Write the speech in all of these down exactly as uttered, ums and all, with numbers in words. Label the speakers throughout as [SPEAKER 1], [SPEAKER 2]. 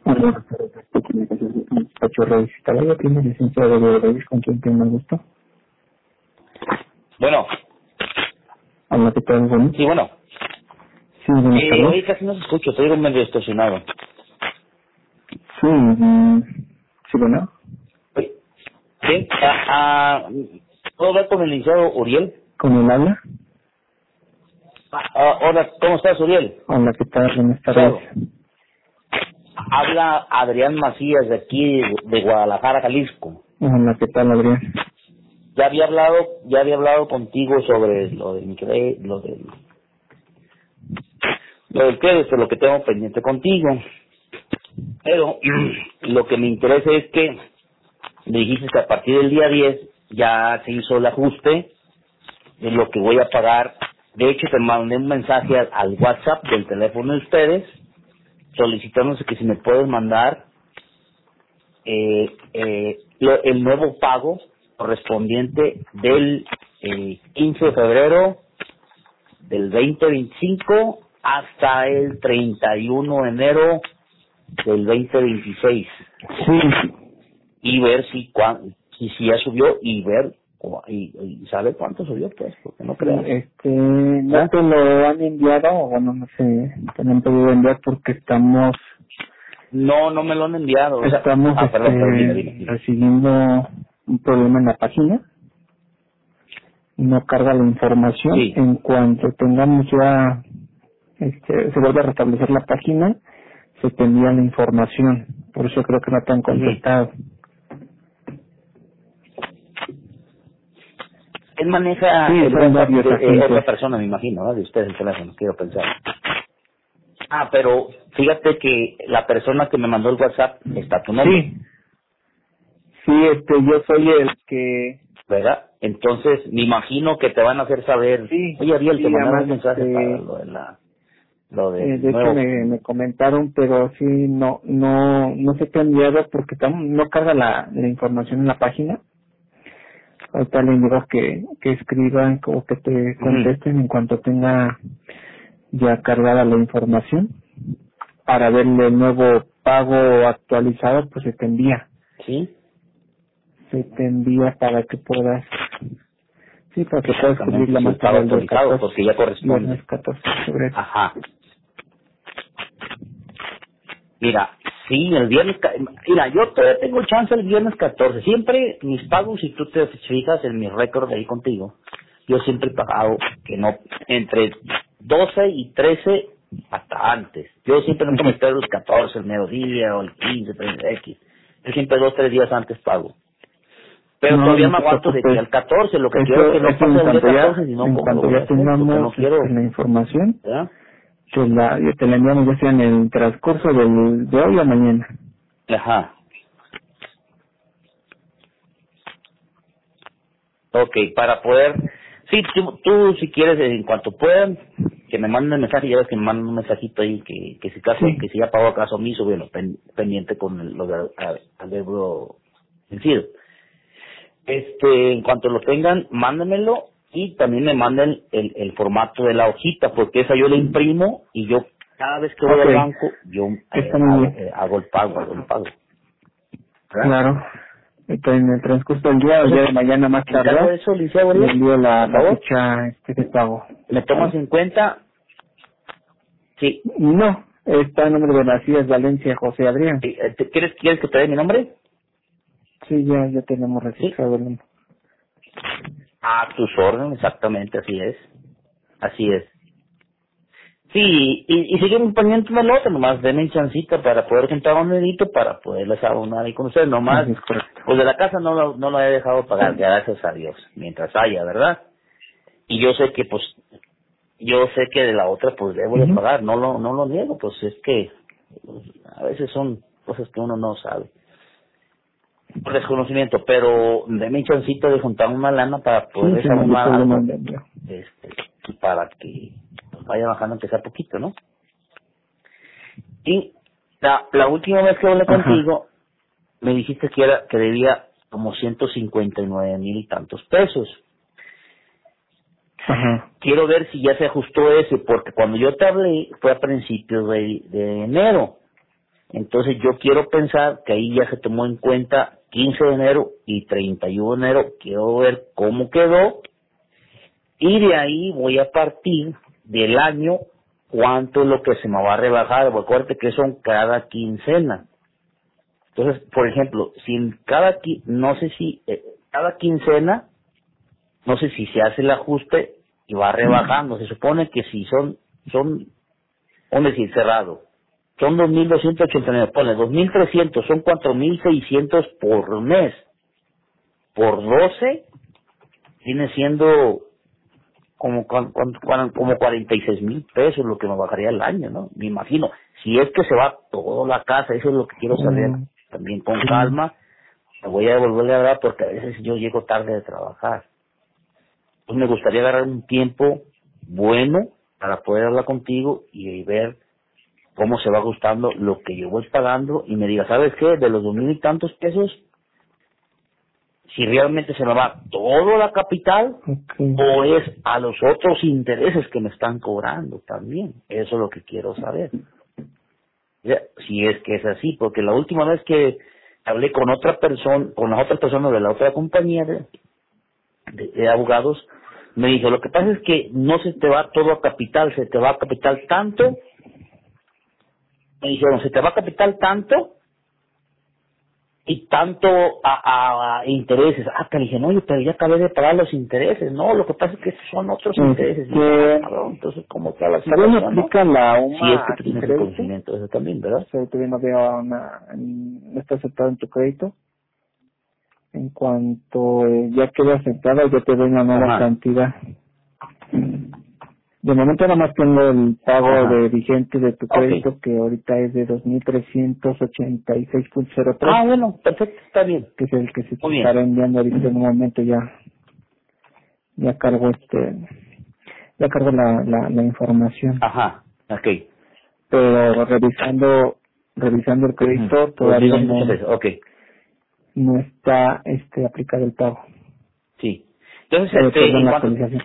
[SPEAKER 1] Hola, Pacho Reyes. ¿Todavía tiene licencia de Reyes con quien tenga gusto?
[SPEAKER 2] Bueno.
[SPEAKER 1] Hola, ¿qué tal? Bueno.
[SPEAKER 2] Sí, bueno.
[SPEAKER 1] Sí, buenas
[SPEAKER 2] Eh,
[SPEAKER 1] tardes.
[SPEAKER 2] oye, casi no se escucha, estoy un medio estacionado.
[SPEAKER 1] Sí, mm, sí, bueno.
[SPEAKER 2] Oye, ¿sí? Ah, ah, ¿puedo hablar con el licenciado Uriel?
[SPEAKER 1] ¿Con el habla?
[SPEAKER 2] Ah, hola, ¿cómo estás, Uriel?
[SPEAKER 1] Hola, ¿qué tal? Buenas tardes.
[SPEAKER 2] Chao. Habla Adrián Macías de aquí, de Guadalajara, Jalisco.
[SPEAKER 1] Hola, ¿qué tal, Adrián?
[SPEAKER 2] Ya había hablado, ya había hablado contigo sobre lo de mi cre- lo del, lo del crédito, lo que tengo pendiente contigo. Pero lo que me interesa es que me dijiste que a partir del día diez ya se hizo el ajuste de lo que voy a pagar. De hecho, te mandé un mensaje al, al WhatsApp del teléfono de ustedes solicitándose que si me puedes mandar eh, eh, lo- el nuevo pago correspondiente del eh, quince de febrero del veinte veinticinco hasta el treinta y uno de enero del veinte veintiséis,
[SPEAKER 1] Sí.
[SPEAKER 2] y ver si cuán, si, si ya subió y ver cu- y, y saber cuánto subió, pues, porque no
[SPEAKER 1] Sí,
[SPEAKER 2] creo.
[SPEAKER 1] este, no
[SPEAKER 2] ¿Ah?
[SPEAKER 1] te lo han enviado, o bueno, no sé, te lo han podido enviar porque estamos,
[SPEAKER 2] No, no me lo han enviado. O sea,
[SPEAKER 1] estamos,
[SPEAKER 2] ah, perdón, perdón, dime, dime,
[SPEAKER 1] este,
[SPEAKER 2] dime.
[SPEAKER 1] recibiendo un problema en la página. No carga la información.
[SPEAKER 2] Sí.
[SPEAKER 1] En cuanto tengamos ya, este, se vuelve a restablecer la página, se te envía la información. Por eso creo que no te han
[SPEAKER 2] Ujú.
[SPEAKER 1] contestado.
[SPEAKER 2] Él maneja
[SPEAKER 1] Sí,
[SPEAKER 2] el
[SPEAKER 1] son
[SPEAKER 2] WhatsApp
[SPEAKER 1] varios
[SPEAKER 2] de eh,
[SPEAKER 1] agentes.
[SPEAKER 2] otra persona, me imagino, ¿no? De ustedes el teléfono, quiero pensar. Ah, pero fíjate que la persona que me mandó el WhatsApp está tu nombre,
[SPEAKER 1] Sí, sí, este, yo soy el que,
[SPEAKER 2] ¿verdad? Entonces, me imagino que te van a hacer saber,
[SPEAKER 1] sí,
[SPEAKER 2] oye, Ariel, te
[SPEAKER 1] sí,
[SPEAKER 2] mandaron un
[SPEAKER 1] además,
[SPEAKER 2] mensaje para
[SPEAKER 1] este,
[SPEAKER 2] lo de la, lo
[SPEAKER 1] eh,
[SPEAKER 2] del
[SPEAKER 1] de hecho
[SPEAKER 2] nuevo.
[SPEAKER 1] me, me comentaron, pero sí, no, no, no se te ha enviado porque tam- no carga la, la información en la página. Ahorita le digo que, que escriban o que te
[SPEAKER 2] Ujú.
[SPEAKER 1] contesten en cuanto tenga ya cargada la información para ver el nuevo pago actualizado, pues se te envía,
[SPEAKER 2] ¿Sí?
[SPEAKER 1] se te envía para que puedas, sí, para que puedas cubrir
[SPEAKER 2] Exactamente,
[SPEAKER 1] la
[SPEAKER 2] sí, el
[SPEAKER 1] más
[SPEAKER 2] pago
[SPEAKER 1] tarde el día
[SPEAKER 2] actualizado,
[SPEAKER 1] catorce,
[SPEAKER 2] porque ya
[SPEAKER 1] viernes
[SPEAKER 2] corresponde.
[SPEAKER 1] catorce de febrero.
[SPEAKER 2] Ajá. Mira, sí, el viernes, ca- mira, yo todavía tengo chance el viernes catorce. Siempre mis pagos, si tú te fijas en mis récords ahí contigo, yo siempre he pagado que no, entre doce y trece hasta antes. Yo siempre no
[SPEAKER 1] Ujú.
[SPEAKER 2] cometo el catorce, el mediodía o el quince, treinta X. Yo siempre dos, tres días antes pago. Pero
[SPEAKER 1] No,
[SPEAKER 2] todavía
[SPEAKER 1] no
[SPEAKER 2] me
[SPEAKER 1] te
[SPEAKER 2] aguanto de que
[SPEAKER 1] preocupes,
[SPEAKER 2] al catorce, lo que quiero es
[SPEAKER 1] eso,
[SPEAKER 2] que no
[SPEAKER 1] eso en
[SPEAKER 2] pase el día
[SPEAKER 1] cuanto ya,
[SPEAKER 2] catorce, si no,
[SPEAKER 1] en
[SPEAKER 2] ¿cómo lo
[SPEAKER 1] cuanto
[SPEAKER 2] voy a
[SPEAKER 1] ya
[SPEAKER 2] hacer? Porque
[SPEAKER 1] tengamos
[SPEAKER 2] no
[SPEAKER 1] este,
[SPEAKER 2] quiero,
[SPEAKER 1] la información,
[SPEAKER 2] ¿verdad?
[SPEAKER 1] te la, ya te la enviamos ya sea en el transcurso del, de hoy o mañana.
[SPEAKER 2] Ajá. Ok, para poder, sí, tú, tú si quieres, en cuanto puedan, que me manden un mensaje, ya ves que me mandan un mensajito ahí, que, que si caso,
[SPEAKER 1] Sí,
[SPEAKER 2] que si ya pagó caso omiso, bueno, pen- pendiente con el, lo de a- al euro vencido. Este, en cuanto lo tengan, mándenmelo y también me manden el, el formato de la hojita, porque esa yo la imprimo y yo, cada vez que voy
[SPEAKER 1] ok,
[SPEAKER 2] al banco, yo
[SPEAKER 1] está
[SPEAKER 2] eh,
[SPEAKER 1] muy
[SPEAKER 2] hago,
[SPEAKER 1] bien.
[SPEAKER 2] eh, hago el pago, hago el pago. ¿Verdad?
[SPEAKER 1] Claro. Entonces, en el transcurso del día o ya de
[SPEAKER 2] Entonces,
[SPEAKER 1] mañana más
[SPEAKER 2] en caso de
[SPEAKER 1] tardar,
[SPEAKER 2] eso, licenciado
[SPEAKER 1] le
[SPEAKER 2] Ariel,
[SPEAKER 1] envío la,
[SPEAKER 2] por
[SPEAKER 1] la
[SPEAKER 2] favor,
[SPEAKER 1] ficha este de pago.
[SPEAKER 2] me tomas
[SPEAKER 1] ¿Sale?
[SPEAKER 2] en cuenta. Sí.
[SPEAKER 1] No, está el nombre de las Ciudad Valencia, José Adrián.
[SPEAKER 2] Sí, eh, ¿te- ¿Quieres, ¿Quieres que te dé mi nombre?
[SPEAKER 1] Sí, ya, ya tenemos
[SPEAKER 2] Sí.
[SPEAKER 1] registrado el nombre.
[SPEAKER 2] A tus órdenes, exactamente, así es. Así es. Sí, y, y siguen pendientes del otro, nomás denme un chancita para poder juntar un dedito para poderles abonar ahí con ustedes. Nomás,
[SPEAKER 1] Así es correcto.
[SPEAKER 2] pues de la casa no lo, no lo he dejado pagar, gracias a Dios, mientras haya, ¿verdad? Y yo sé que, pues, yo sé que de la otra, pues debo de
[SPEAKER 1] Ujú.
[SPEAKER 2] pagar, no lo, no lo niego, pues es que pues, a veces son cosas que uno no sabe. Por desconocimiento, pero deme un chancito de juntar una lana para
[SPEAKER 1] Sí,
[SPEAKER 2] poder
[SPEAKER 1] sin mayor
[SPEAKER 2] desabonar
[SPEAKER 1] problema
[SPEAKER 2] algo,
[SPEAKER 1] le envío.
[SPEAKER 2] este, y para que pues, vaya bajando aunque sea poquito, ¿no? Y la, la última vez que hablé
[SPEAKER 1] Ajá,
[SPEAKER 2] contigo, me dijiste que era que debía como ciento cincuenta y nueve mil y tantos pesos.
[SPEAKER 1] ajá.
[SPEAKER 2] Quiero ver si ya se ajustó ese, porque cuando yo te hablé fue a principios de, de enero. Entonces yo quiero pensar que ahí ya se tomó en cuenta quince de enero y treinta y uno de enero. Quiero ver cómo quedó y de ahí voy a partir del año cuánto es lo que se me va a rebajar. Recuerde que son cada quincena. Entonces, por ejemplo, si en cada qui- no sé si eh, cada quincena, no sé si se hace el ajuste y va rebajando. Se supone que si son son un decir cerrado, son dos mil doscientos ochenta y nueve, ponle dos mil trescientos, son cuatro mil seiscientos por mes. Por doce viene siendo como cuan- cuan- cuan- como cuarenta y seis mil pesos lo que me bajaría el año, ¿no? Me imagino. Si es que se va toda la casa, eso es lo que quiero saber
[SPEAKER 1] Mm,
[SPEAKER 2] también con
[SPEAKER 1] sí.
[SPEAKER 2] calma. Me voy a devolverle a hablar porque a veces yo llego tarde de trabajar. Pues me gustaría agarrar un tiempo bueno para poder hablar contigo y ver cómo se va ajustando lo que yo voy pagando y me diga, ¿sabes qué? De los dos mil y tantos pesos, si realmente se me va todo la capital
[SPEAKER 1] Okay.
[SPEAKER 2] o es a los otros intereses que me están cobrando también. Eso es lo que quiero saber. Ya, si es que es así, porque la última vez que hablé con otra persona, con las otras personas de la otra compañía de, de, de abogados, me dijo, lo que pasa es que no se te va todo a capital, se te va a capital tanto. Me dijeron, se te va a capital tanto y tanto a, a, a intereses. Ah, te dije, no, yo pero ya acabé de pagar los intereses. No, lo que pasa es que estos son otros intereses. Y dije, ah,
[SPEAKER 1] Este,
[SPEAKER 2] cabrón, entonces, ¿cómo está la
[SPEAKER 1] si bien
[SPEAKER 2] situación, no?
[SPEAKER 1] aplica la
[SPEAKER 2] Si es
[SPEAKER 1] UMA
[SPEAKER 2] que
[SPEAKER 1] a
[SPEAKER 2] tú
[SPEAKER 1] tu
[SPEAKER 2] tienes el
[SPEAKER 1] crédito,
[SPEAKER 2] conocimiento de eso también, ¿verdad?
[SPEAKER 1] o sea, todavía no veo una, no está aceptado en tu crédito. En cuanto eh, ya quede aceptado, ya te doy una nueva
[SPEAKER 2] Ajá,
[SPEAKER 1] cantidad. De momento nada más tengo el pago
[SPEAKER 2] ajá.
[SPEAKER 1] de vigente de tu
[SPEAKER 2] Ok.
[SPEAKER 1] crédito, que ahorita es de dos mil trescientos ochenta y seis punto cero tres,
[SPEAKER 2] Ah, bueno, perfecto, está bien.
[SPEAKER 1] que es el que se te
[SPEAKER 2] Muy bien.
[SPEAKER 1] estará enviando ahorita en un momento. Ya ya cargo este ya cargo la, la, la información,
[SPEAKER 2] Ajá, ok.
[SPEAKER 1] pero revisando revisando el
[SPEAKER 2] Ujú.
[SPEAKER 1] crédito
[SPEAKER 2] Los
[SPEAKER 1] todavía
[SPEAKER 2] mismos muchas
[SPEAKER 1] no
[SPEAKER 2] veces, ok.
[SPEAKER 1] no está este aplicado el pago,
[SPEAKER 2] Sí. Entonces,
[SPEAKER 1] eh,
[SPEAKER 2] este,
[SPEAKER 1] perdón,
[SPEAKER 2] en
[SPEAKER 1] la
[SPEAKER 2] cuanto...
[SPEAKER 1] actualización.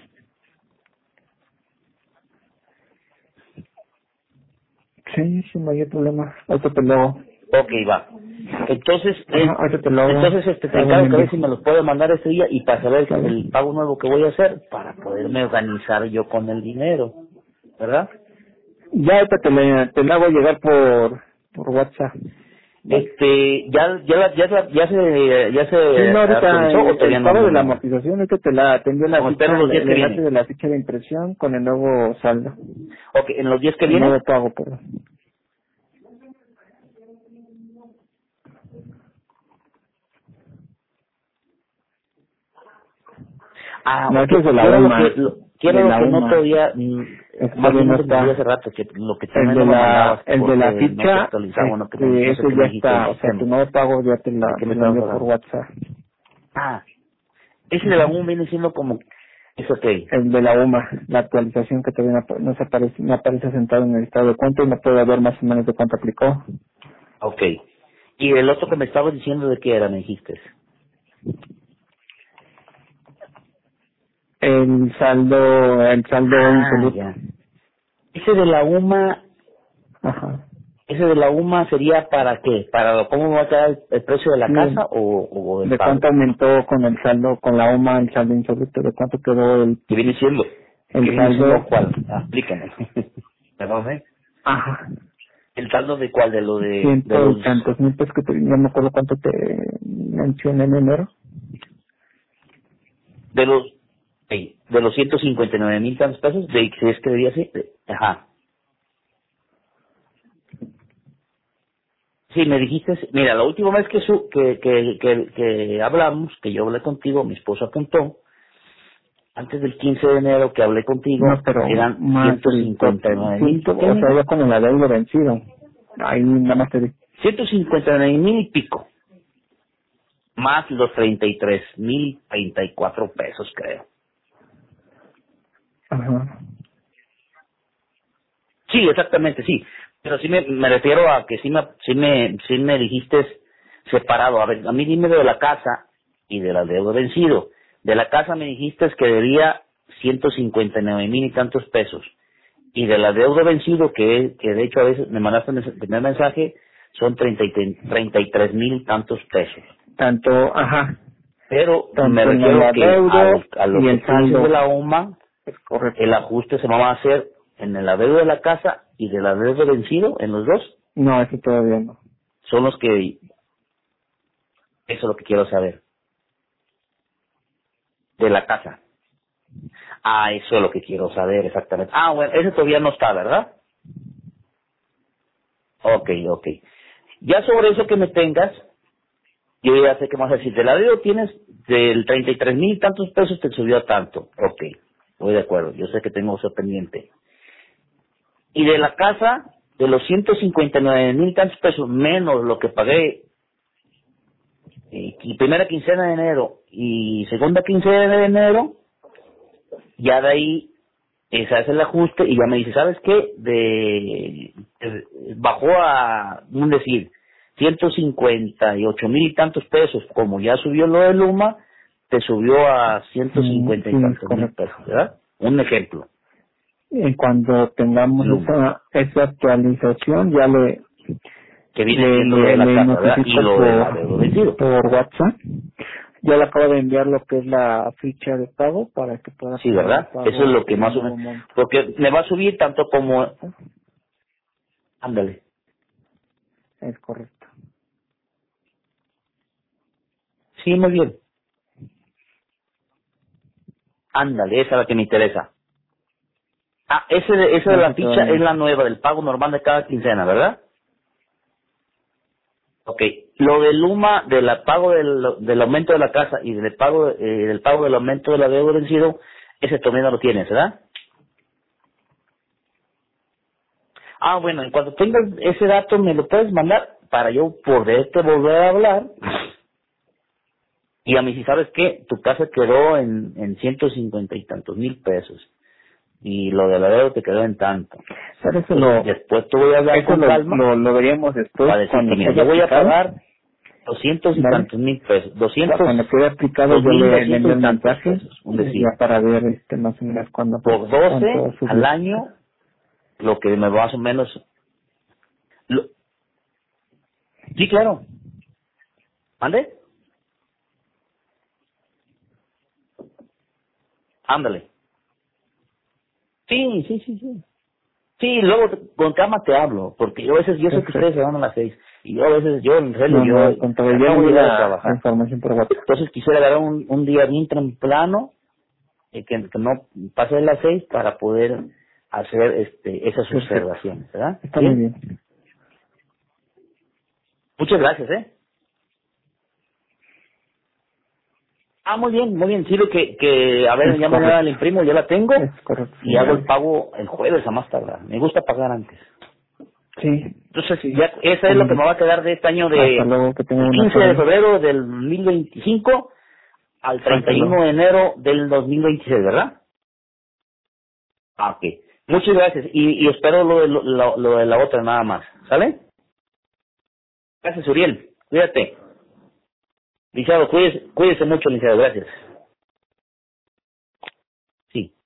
[SPEAKER 1] Sí, sí, no hay problema. Ahorita te lo hago.
[SPEAKER 2] Ok, va. Entonces,
[SPEAKER 1] Ajá,
[SPEAKER 2] eh,
[SPEAKER 1] ahorita te lo hago.
[SPEAKER 2] entonces este, te
[SPEAKER 1] Te hago un
[SPEAKER 2] encargo que a ver
[SPEAKER 1] envío.
[SPEAKER 2] si me los puede mandar este día y para saber
[SPEAKER 1] ¿Sale?
[SPEAKER 2] el pago nuevo que voy a hacer para poderme organizar yo con el dinero, ¿verdad?
[SPEAKER 1] Ya ahorita te le, te la hago llegar por, por WhatsApp. ¿Vale?
[SPEAKER 2] Este, ya, ya, la- ya, la- ya se, ya
[SPEAKER 1] Sí,
[SPEAKER 2] se
[SPEAKER 1] no, ahorita
[SPEAKER 2] actualizó o
[SPEAKER 1] el,
[SPEAKER 2] todavía
[SPEAKER 1] el
[SPEAKER 2] no,
[SPEAKER 1] pago
[SPEAKER 2] no,
[SPEAKER 1] de la
[SPEAKER 2] no.
[SPEAKER 1] amortización, ahorita te la te envío la
[SPEAKER 2] O espero
[SPEAKER 1] ficha,
[SPEAKER 2] los
[SPEAKER 1] el,
[SPEAKER 2] días
[SPEAKER 1] el
[SPEAKER 2] que
[SPEAKER 1] enlace
[SPEAKER 2] vienen.
[SPEAKER 1] de la ficha de impresión con el nuevo saldo,
[SPEAKER 2] Ok, en los días que
[SPEAKER 1] el
[SPEAKER 2] vienen.
[SPEAKER 1] nuevo pago, perdón.
[SPEAKER 2] Ah,
[SPEAKER 1] No,
[SPEAKER 2] ok.
[SPEAKER 1] eso es de la
[SPEAKER 2] Quiero lo que,
[SPEAKER 1] UMA,
[SPEAKER 2] lo,
[SPEAKER 1] de
[SPEAKER 2] quiero lo
[SPEAKER 1] la
[SPEAKER 2] que no
[SPEAKER 1] UMA.
[SPEAKER 2] todavía, mm,
[SPEAKER 1] Ese
[SPEAKER 2] más
[SPEAKER 1] todavía
[SPEAKER 2] bien
[SPEAKER 1] no
[SPEAKER 2] no te entendí hace
[SPEAKER 1] está.
[SPEAKER 2] rato, que lo que
[SPEAKER 1] El
[SPEAKER 2] también
[SPEAKER 1] de
[SPEAKER 2] no me
[SPEAKER 1] la,
[SPEAKER 2] mandabas
[SPEAKER 1] el de la
[SPEAKER 2] porque no se
[SPEAKER 1] ficha,
[SPEAKER 2] actualizaba, no, que me,
[SPEAKER 1] este,
[SPEAKER 2] no sé
[SPEAKER 1] ese
[SPEAKER 2] qué
[SPEAKER 1] ya
[SPEAKER 2] me dijiste del
[SPEAKER 1] está, o sea, tu
[SPEAKER 2] sistema.
[SPEAKER 1] nuevo pago ya te la,
[SPEAKER 2] ¿De qué
[SPEAKER 1] te
[SPEAKER 2] me
[SPEAKER 1] lo
[SPEAKER 2] estabas
[SPEAKER 1] envío por
[SPEAKER 2] hablando?
[SPEAKER 1] WhatsApp.
[SPEAKER 2] Ah, ese de la
[SPEAKER 1] Ujú.
[SPEAKER 2] U viene siendo como, es ok,
[SPEAKER 1] El de la UMA, la actualización que todavía no, no se aparece, no aparece sentado en el estado de cuenta y no puede ver más o menos de cuánto aplicó.
[SPEAKER 2] ok. Y el otro que me estabas diciendo de qué era, me dijiste.
[SPEAKER 1] El saldo, el saldo
[SPEAKER 2] Ah,
[SPEAKER 1] insoluto.
[SPEAKER 2] ya. Ese de la UMA,
[SPEAKER 1] Ajá.
[SPEAKER 2] ese de la UMA sería para qué, para cómo va a quedar el, el precio de la
[SPEAKER 1] Sí,
[SPEAKER 2] casa o, o el
[SPEAKER 1] de
[SPEAKER 2] pago.
[SPEAKER 1] cuánto aumentó con el saldo, con la UMA, el saldo insoluto, de cuánto quedó el,
[SPEAKER 2] ¿Qué viene siendo? ¿Qué
[SPEAKER 1] el
[SPEAKER 2] viene siendo
[SPEAKER 1] saldo.
[SPEAKER 2] cuál? Ah, explícame. Perdón, ¿eh?
[SPEAKER 1] Ajá.
[SPEAKER 2] ¿El saldo de cuál? De lo de, de
[SPEAKER 1] Ciento y
[SPEAKER 2] los,
[SPEAKER 1] tantos mil pesos que te, no me acuerdo cuánto te mencioné en enero.
[SPEAKER 2] de los, ey, de los ciento cincuenta y nueve mil tantos pesos, de si es que debía ser, de- ajá. Sí, me dijiste, mira, la última vez que, su, que, que, que, que hablamos, que yo hablé contigo, mi esposo apuntó, antes del quince de enero que hablé contigo,
[SPEAKER 1] No, pero
[SPEAKER 2] eran
[SPEAKER 1] más
[SPEAKER 2] ciento
[SPEAKER 1] el
[SPEAKER 2] cincuenta y nueve mil,
[SPEAKER 1] ciento,
[SPEAKER 2] ¿qué
[SPEAKER 1] o
[SPEAKER 2] me
[SPEAKER 1] sea,
[SPEAKER 2] dijo?
[SPEAKER 1] ya con el adeudo vencido. Ahí nada más te di.
[SPEAKER 2] ciento cincuenta y nueve mil y pico, más los treinta y tres mil treinta y cuatro pesos, creo.
[SPEAKER 1] Ajá.
[SPEAKER 2] Sí, exactamente, sí. Pero sí me, me refiero a que sí me, sí me, sí me dijiste separado. A ver, a mí dime de la casa y del adeudo vencido. De la casa me dijiste que debía ciento cincuenta y nueve mil y tantos pesos. Y del adeudo vencido, que, que de hecho a veces me mandaste el primer mensaje, son treinta y tres mil tantos pesos.
[SPEAKER 1] Tanto, ajá.
[SPEAKER 2] Pero
[SPEAKER 1] Tanto
[SPEAKER 2] me
[SPEAKER 1] en
[SPEAKER 2] refiero
[SPEAKER 1] el
[SPEAKER 2] que
[SPEAKER 1] adeudo
[SPEAKER 2] a, a lo
[SPEAKER 1] y
[SPEAKER 2] que
[SPEAKER 1] el
[SPEAKER 2] tú dices
[SPEAKER 1] saldo.
[SPEAKER 2] de la O M A,
[SPEAKER 1] Es correcto.
[SPEAKER 2] el ajuste se va a hacer en el adeudo de la casa y del adeudo vencido, en los dos.
[SPEAKER 1] No, eso todavía no.
[SPEAKER 2] Son los que, eso es lo que quiero saber, de la casa. Ah, eso es lo que quiero saber exactamente. Ah, bueno, ese todavía no está, ¿verdad? Ok, ok. Ya sobre eso que me tengas, yo ya sé qué más decir. Del adeudo tienes del treinta y tres mil tantos pesos, te subió a tanto. Ok, voy de acuerdo, yo sé que tengo eso pendiente. Y de la casa, de los ciento cincuenta y nueve mil tantos pesos menos lo que pagué y, y primera quincena de enero y segunda quincena de enero, ya de ahí eh, se hace el ajuste y ya me dice, ¿sabes qué? De, de- bajó a, un decir, ciento cincuenta y ocho mil y tantos pesos, como ya subió lo de Luma, te subió a ciento
[SPEAKER 1] Mm,
[SPEAKER 2] cincuenta
[SPEAKER 1] sí,
[SPEAKER 2] y
[SPEAKER 1] es
[SPEAKER 2] tantos mil
[SPEAKER 1] correcto.
[SPEAKER 2] pesos, ¿verdad? Un ejemplo,
[SPEAKER 1] En cuando tengamos
[SPEAKER 2] Luma,
[SPEAKER 1] esa, esa actualización, ya le,
[SPEAKER 2] que viene
[SPEAKER 1] le,
[SPEAKER 2] siendo lo de
[SPEAKER 1] le,
[SPEAKER 2] la
[SPEAKER 1] le
[SPEAKER 2] casa, ¿verdad? Y
[SPEAKER 1] notifico
[SPEAKER 2] lo del
[SPEAKER 1] por,
[SPEAKER 2] adeudo vencido.
[SPEAKER 1] por WhatsApp. Ya le acabo de enviar lo que es la ficha de pago para que pueda
[SPEAKER 2] Sí,
[SPEAKER 1] hacer el
[SPEAKER 2] ¿verdad? Eso es
[SPEAKER 1] pago
[SPEAKER 2] lo que
[SPEAKER 1] del
[SPEAKER 2] más o
[SPEAKER 1] nuevo
[SPEAKER 2] menos,
[SPEAKER 1] monto.
[SPEAKER 2] porque me va a subir tanto como, ándale,
[SPEAKER 1] Es correcto.
[SPEAKER 2] sí, muy bien, ándale, esa es la que me interesa. Ah, ese de, esa de
[SPEAKER 1] No
[SPEAKER 2] la
[SPEAKER 1] sé
[SPEAKER 2] ficha
[SPEAKER 1] todavía
[SPEAKER 2] es
[SPEAKER 1] no.
[SPEAKER 2] la nueva, del pago normal de cada quincena, ¿verdad? Ok, lo del Luma, del pago del, del aumento de la casa y del pago eh, del pago del aumento de la deuda vencido, ese todavía no lo tienes, ¿verdad? Ah, bueno, en cuanto tengas ese dato me lo puedes mandar para yo poderte volver a hablar. Y a mí, si sabes qué, tu casa quedó en, en ciento cincuenta y tantos mil pesos y lo de la deuda te quedó en tanto.
[SPEAKER 1] Pero eso
[SPEAKER 2] Entonces
[SPEAKER 1] lo,
[SPEAKER 2] después te voy a hablar
[SPEAKER 1] eso
[SPEAKER 2] con
[SPEAKER 1] lo,
[SPEAKER 2] calma
[SPEAKER 1] lo, lo veríamos después
[SPEAKER 2] para decirte,
[SPEAKER 1] cuando se
[SPEAKER 2] mira,
[SPEAKER 1] haya
[SPEAKER 2] yo voy a
[SPEAKER 1] aplicado,
[SPEAKER 2] pagar doscientos y
[SPEAKER 1] ¿vale?
[SPEAKER 2] tantos mil pesos,
[SPEAKER 1] Cu-
[SPEAKER 2] doscientos,
[SPEAKER 1] Cuando quede aplicado
[SPEAKER 2] dos
[SPEAKER 1] yo
[SPEAKER 2] mil
[SPEAKER 1] le, le
[SPEAKER 2] doscientos
[SPEAKER 1] envío
[SPEAKER 2] y
[SPEAKER 1] el
[SPEAKER 2] tantos
[SPEAKER 1] mensaje,
[SPEAKER 2] pesos, un
[SPEAKER 1] eh,
[SPEAKER 2] decir,
[SPEAKER 1] ya para ver este más o menos cuándo,
[SPEAKER 2] por
[SPEAKER 1] cuánto
[SPEAKER 2] doce al
[SPEAKER 1] subió.
[SPEAKER 2] año, lo que me va más o menos, lo- sí, claro, ¿ande? Ándale. Sí, sí, sí, sí. Sí, luego te- con calma te hablo, porque yo a veces, yo sé que ustedes
[SPEAKER 1] Perfecto.
[SPEAKER 2] se van a las seis, y yo a veces, yo en serio,
[SPEAKER 1] No, no, al
[SPEAKER 2] yo
[SPEAKER 1] contrario, yo le
[SPEAKER 2] acabo de
[SPEAKER 1] envío
[SPEAKER 2] llegar de
[SPEAKER 1] la, la
[SPEAKER 2] trabajar.
[SPEAKER 1] información por WhatsApp.
[SPEAKER 2] Entonces quisiera dar un, un día bien temprano, eh, que, que no pase de las seis para poder hacer este esas
[SPEAKER 1] Perfecto.
[SPEAKER 2] observaciones, ¿verdad?
[SPEAKER 1] Está muy
[SPEAKER 2] Bien,
[SPEAKER 1] bien.
[SPEAKER 2] muchas gracias, ¿eh? Ah, muy bien, muy bien, sirve que, que a ver,
[SPEAKER 1] Es
[SPEAKER 2] ya mañana
[SPEAKER 1] correcto.
[SPEAKER 2] la imprimo, ya la tengo,
[SPEAKER 1] Es correcto,
[SPEAKER 2] y hago el
[SPEAKER 1] señora.
[SPEAKER 2] pago el jueves a más tardar. Me gusta pagar antes.
[SPEAKER 1] Sí,
[SPEAKER 2] Entonces,
[SPEAKER 1] sí.
[SPEAKER 2] ya esa
[SPEAKER 1] Está
[SPEAKER 2] es lo
[SPEAKER 1] muy
[SPEAKER 2] que me
[SPEAKER 1] bien.
[SPEAKER 2] va a quedar de este año
[SPEAKER 1] Hasta
[SPEAKER 2] de
[SPEAKER 1] luego, que tenga
[SPEAKER 2] el
[SPEAKER 1] una
[SPEAKER 2] quince de
[SPEAKER 1] tarde.
[SPEAKER 2] febrero del dos mil veinticinco al treinta
[SPEAKER 1] Hasta
[SPEAKER 2] y uno
[SPEAKER 1] luego.
[SPEAKER 2] de enero del dos mil veintiséis, ¿verdad? Ah, ok. Muchas gracias. Y, y espero lo de, lo, lo- lo de la otra nada más. ¿Sale? Gracias, Uriel. Cuídate. Licenciado, cuídese, cuídese mucho, licenciado. Gracias. Sí.